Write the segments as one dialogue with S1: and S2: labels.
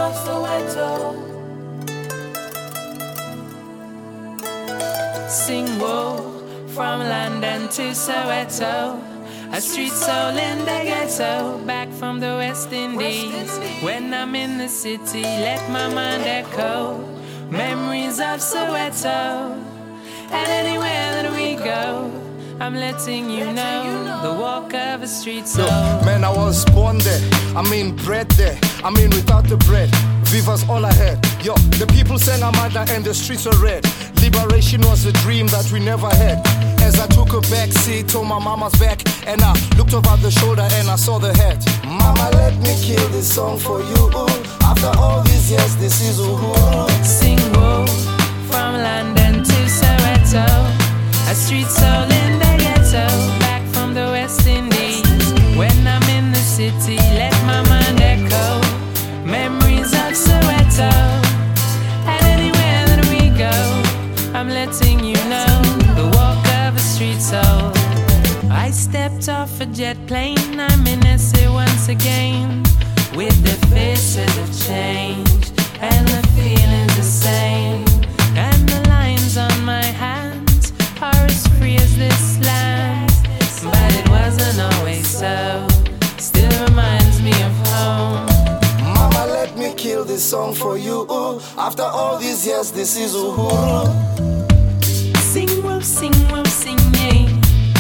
S1: of Soweto. Sing woe from London to Soweto. A street soul in the ghetto, back from the West Indies. When I'm in the city, let my mind echo memories of Soweto. And anywhere that we go, I'm letting you know the walk of a street soul.
S2: Yo, man, I was born there, bred there, without the bread. Viva's all I had. Yo, the people sang Amanda and the streets were red. Liberation was a dream that we never had. As I took a back seat to my mama's back, and I looked over the shoulder and I saw the hat. Mama, let me kill this song for you. After all these years, this is Uhuru.
S1: Sing woe from London to Soweto. A street soul in the ghetto, back from the West Indies. When I'm in the city, let my mind echo memories of Soweto. And anywhere that we go, I'm letting you know the walk of a street soul. I stepped off a jet plane, I'm in SA once again, with the faces of change and the feelings the same. And the lines on my hands are as free as this land. But it wasn't always so, still reminds me of home.
S2: Mama, let me kill this song for you. After all these years, this is Uhuru.
S1: Sing, whoa, sing, yeah.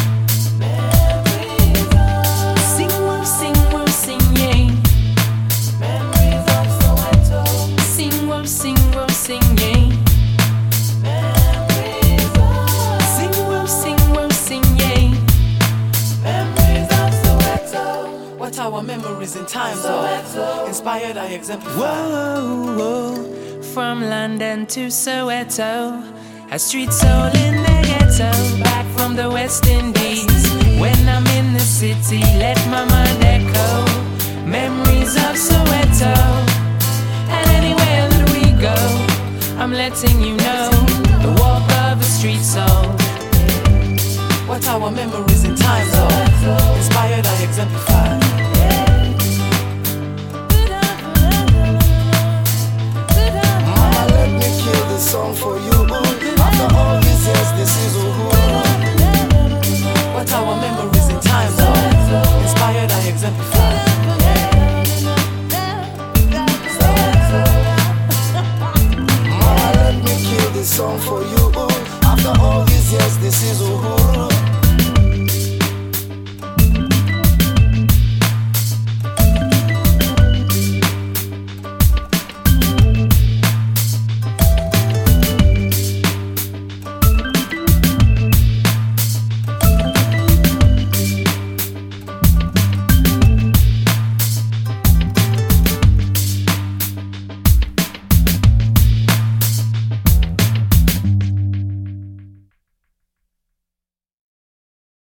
S1: Sing, whoa, sing, yeah.
S3: Memories of Soweto.
S1: Sing, whoa, sing, yeah.
S3: Memories of
S1: Sing, whoa, sing, yeah.
S3: Memories of Soweto.
S4: What our memories in time though? Inspired, I exemplify.
S1: Whoa, whoa, from London to Soweto. A street soul in the ghetto, back from the West Indies. When I'm in the city, let my mind echo memories of Soweto. And anywhere that we go, I'm letting you know the walk of a street soul.
S4: What our memories